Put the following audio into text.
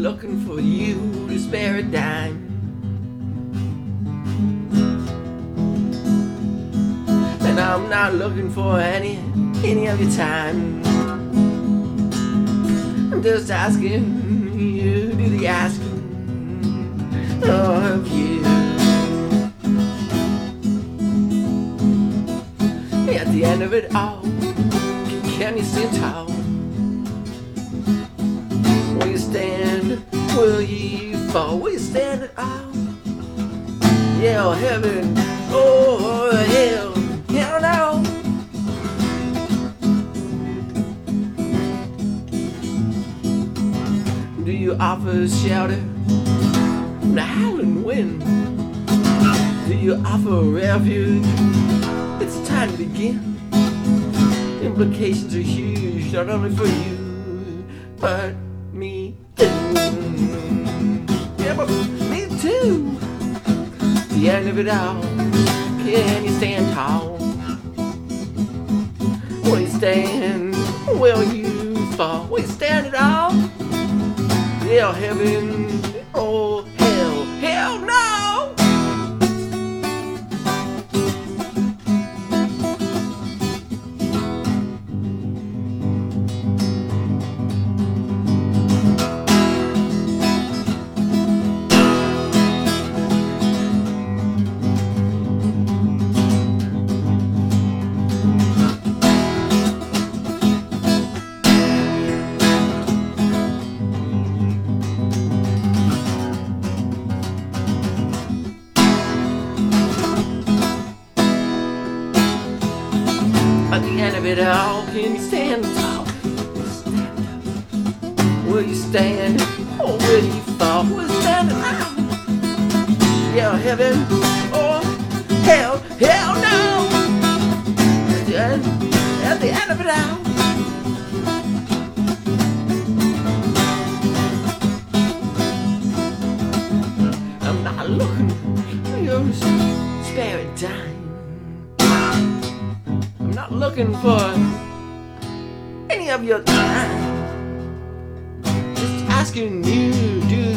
looking for you to spare a dime. And I'm not looking for any of your time. I'm just asking you to do the asking of you. At the end of it all, can you stand tall? Will you stand? Will you fall? Will you stand at all? Yeah, heaven, oh hell, hell no. Do you offer shelter from the howling wind? Do you offer refuge? It's time to begin. Implications are huge, not only for you, but me too. Yeah, but me too. The end of it all, can you stand tall? Will you stand? Will you fall? Will you stand at all? Yeah, heaven, oh hell, hell no! At the end of it all, can you stand tall? Will you stand? Or will you fall? Will you stand out? Yeah, heaven or hell, hell no! At the end of it all. I'm not looking for your spare dime. I'm not looking for any of your time. Just asking you to do